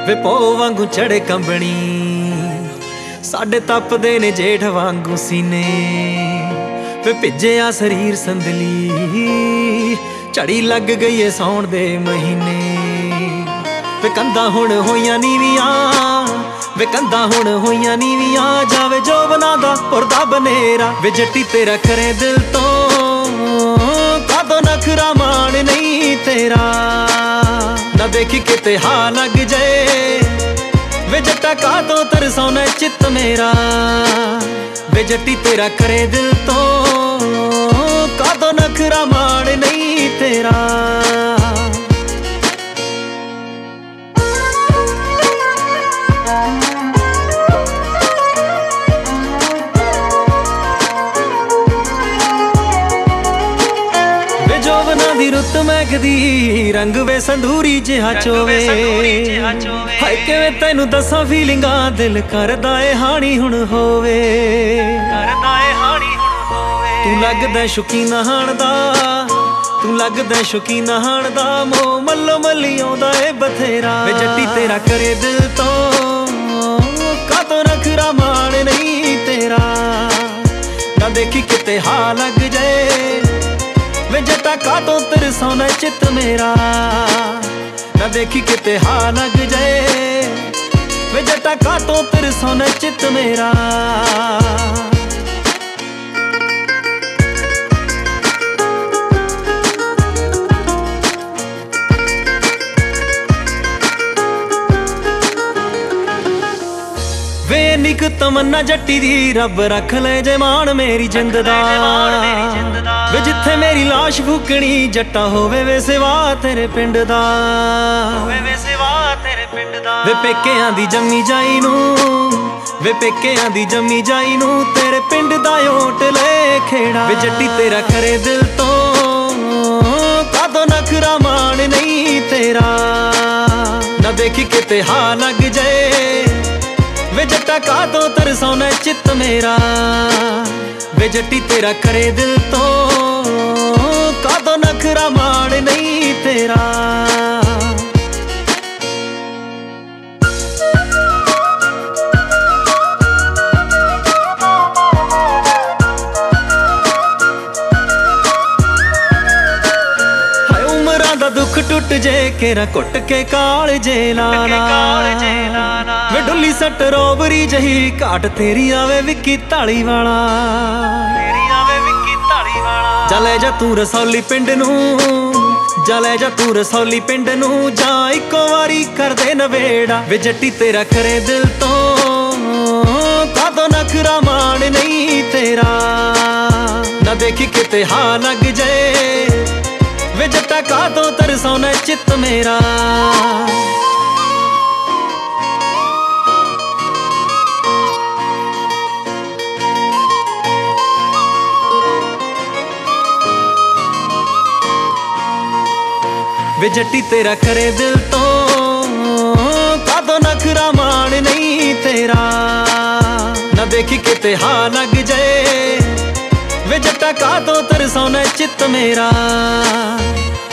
ਵੇ ਪੋ ਵਾਂਗੂ ਚੜੇ ਕੰਬਣੀ ਸਾਡੇ ਤਪਦੇ ਨੇ ਜੇਠ ਵਾਂਗੂ ਸੀਨੇ ਵੇ ਭਿੱਜਿਆ ਸਰੀਰ ਸੰਦਲੀ ਝੜੀ ਲੱਗ ਗਈ ਏ ਸੌਣ ਦੇ ਮਹੀਨੇ ਵੇ ਕੰਧਾਂ ਹੁਣ ਹੋਈਆਂ ਨੀਵੀਆਂ ਵੇ ਕੰਧਾਂ ਹੁਣ ਹੋਈਆਂ ਨੀਵੀਆਂ ਜਾਵੇ ਜੋਬਨਾਂ ਦਾ ਪੁਰਦਾ ਬਨੇਰਾ ਵੇ ਜੱਟੀ ਤੇਰਾ ਕਰੇ ਦਿਲ ਤੋਂ ਕਾਦੋਂ ਨਖਰਾ ਮਾਣ ਨਹੀਂ ਤੇਰਾ ਨਾ ਦੇਖੀ ਕਿਤੇ ਹਾ ਲੱਗ ਜਾਏ ਵੇ ਜੱਟਾ ਕਾਦੋਂ ਤਰਸਾਉਣਾ ਚਿੱਤ ਮੇਰਾ ਵੇ ਜੱਟੀ ਤੇਰਾ ਕਰੇ ਦਿਲ ਤੋਂ ਕਾਦੋਂ ਨਖਰਾ ਮਾਣ ਨਹੀਂ ਤੇਰਾ ਜੋਬਨਾਂ ਦੀ ਰੁੱਤ ਮਹਿਕਦੀ ਰੰਗ ਵੇ ਸੰਧੂਰੀ ਜਿਹਾ ਚੋਵੇ ਹਾਏ ਕਿਵੇਂ ਤੈਨੂੰ ਦੱਸਾਂ ਫੀਲਿੰਗਾਂ ਦਿਲ ਕਰਦਾ ਏ ਹਾਣੀ ਹੁਣ ਹੋਵੇ ਤੂੰ ਲੱਗਦਾ ਸ਼ੌਕੀਨ ਨਹਾਣ ਦਾ ਤੂੰ ਲੱਗਦਾ ਸ਼ੌਕੀਨ ਨਹਾਣ ਦਾ ਮੋ ਮੱਲੋ ਮੱਲੀ ਆਉਂਦਾ ਏ ਬਥੇਰਾ ਵੇ ਜੱਟੀ ਤੇਰਾ ਕਰੇ ਦਿਲ ਤੋਂ ਕਾਦੋਂ ਨਖਰਾ ਮਾਣ ਨਹੀਂ ਤੇਰਾ ਨਾ ਦੇਖੀ ਕਿਤੇ ਹਾ ਲੱਗ ਜਾਏ ਵੇ ਜੱਟਾ ਕਾਦੋਂ ਤਰਸਾਉਣਾ ਚਿੱਤ ਮੇਰਾ ਨਾ ਦੇਖੀ ਕਿਤੇ ਹਾ ਲੱਗ ਜਾਏ ਵੇ ਜੱਟਾ ਕਾਦੋਂ ਤਰਸਾਉਣਾ ਚਿੱਤ ਮੇਰਾ ਵੇ ਨਿਕ ਤਮੰਨਾ ਜੱਟੀ ਦੀ ਰੱਬ ਰੱਖ ਲੈ ਜੇ ਮਾਣ ਮੇਰੀ ਜਿੰਦ ਦਾ ਵੇ ਜਿੱਥੇ ਮੇਰੀ ਲਾਸ਼ ਫੂਕਣੀ ਜੱਟਾ ਹੋਵੇ ਵੇ ਸਿਵਾ ਤੇਰੇ ਪਿੰਡ ਦਾ ਵੇ ਪੇਕਿਆਂ ਦੀ ਜੰਮੀ ਜਾਈ ਨੂੰ ਵੇ ਪੇਕਿਆਂ ਦੀ ਜੰਮੀ ਜਾਈ ਨੂੰ ਤੇਰੇ ਪਿੰਡ ਦਾ ਓਟ ਲੈ ਖੇੜਾ ਵੇ ਜੱਟੀ ਤੇਰਾ ਕਰੇ ਦਿਲ ਤੋਂ ਕਾਦੋਂ ਨਖਰਾ ਮਾਣ ਨਹੀਂ ਤੇਰਾ ਨਾ ਦੇਖੀ ਕਿਤੇ ਹਾ ਲੱਗ ਜਾਏ ਵੇ ਜੱਟਾ ਕਾਦੋਂ ਤਰਸਾਉਣਾ ਚਿੱਤ ਮੇਰਾ ਵੇ ਜੱਟੀ ਤੇਰਾ ਕਰੇ ਦਿਲ ਤੋਂ ਕਾਦੋਂ ਨਖਰਾ ਮਾਣ ਨਹੀਂ ਤੇਰਾ ਦੁੱਖ ਟੁੱਟ ਜੇ ਕੇਰਾ ਘੁੱਟ ਕੇ ਕਾਲ ਜੇ ਲਾਲਾ ਵੇ ਡੁੱਲੀ ਸੱਟ ਰੋਬਰੀ ਜਹੀ ਘਾਟ ਤੇਰੀ ਆਵੇ ਵਿੱਕੀ ਢਾਲੀ ਵਾਲਾ ਜਾ ਲੈ ਜਾ ਤੂੰ ਰਸੌਲੀ ਪਿੰਡ ਨੂੰ ਜਾ ਲੈ ਜਾ ਤੂੰ ਰਸੌਲੀ ਪਿੰਡ ਨੂੰ ਜਾਂ ਇੱਕੋ ਵਾਰੀ ਕਰਦੇ ਨਵੇੜਾ ਵੇ ਜੱਟੀ ਤੇਰਾ ਕਰੇ ਦਿਲ ਤੋਂ ਕਾਦੋਂ ਨਖਰਾ ਮਾਣ ਨਹੀਂ ਤੇਰਾ ਨਾ ਦੇਖੀ ਕਿਤੇ ਹਾ ਲੱਗ ਜਾਏ ਵੇ ਜੱਟਾ ਕਾਦੋਂ ਤਰਸਾਉਣਾ ਚਿੱਤ ਮੇਰਾ ਵੇ ਜੱਟੀ ਤੇਰਾ ਕਰੇ ਦਿਲ ਤੋਂ ਕਾਦੋਂ ਨਖਰਾ ਮਾਣ ਨਹੀਂ ਤੇਰਾ ਨਾ ਦੇਖੀ ਕਿਤੇ ਹਾ ਲੱਗ ਜਾਏ ਵੇ ਜੱਟਾ ਕਾਦੋਂ ਤਰਸਾਉਣਾ ਚਿੱਤ ਮੇਰਾ